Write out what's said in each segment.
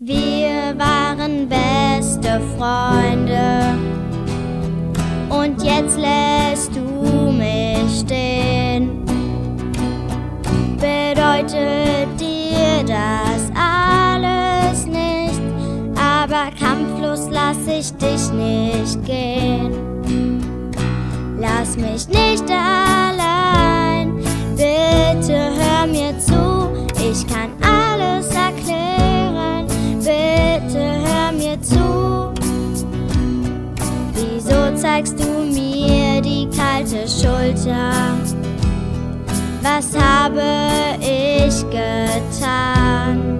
Wir waren beste Freunde und jetzt lässt du mich stehen. Bedeutet dir das alles nicht, aber kampflos lass ich dich nicht gehen. Lass mich nicht allein, bitte hör mir zu, ich kann alles erklären, bitte hör mir zu. Wieso zeigst du mir die kalte Schulter? Was habe ich getan?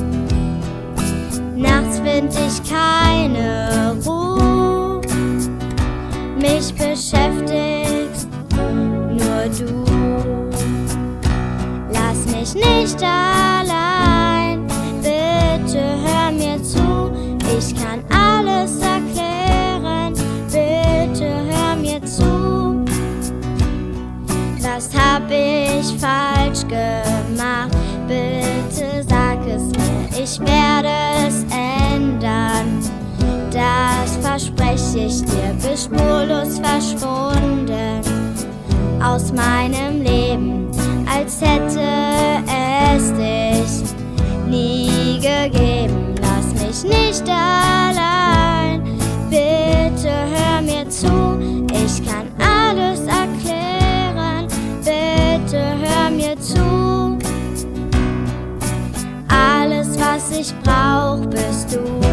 Nachts find ich keine Ruhe, mich beschäftigst nur du. Lass mich nicht allein, bitte hör mir zu, ich kann alles erklären, bitte hör mir zu. Was hab ich falsch gemacht? Bitte sag es mir, ich werde es ändern. Das verspreche ich dir, bist spurlos verschwunden aus meinem Leben, als hätte es dich nie gegeben. Lass mich nicht allein, bitte hör mir zu, ich kann alles erklären, bitte hör mir zu. Alles, was ich brauch, bist du.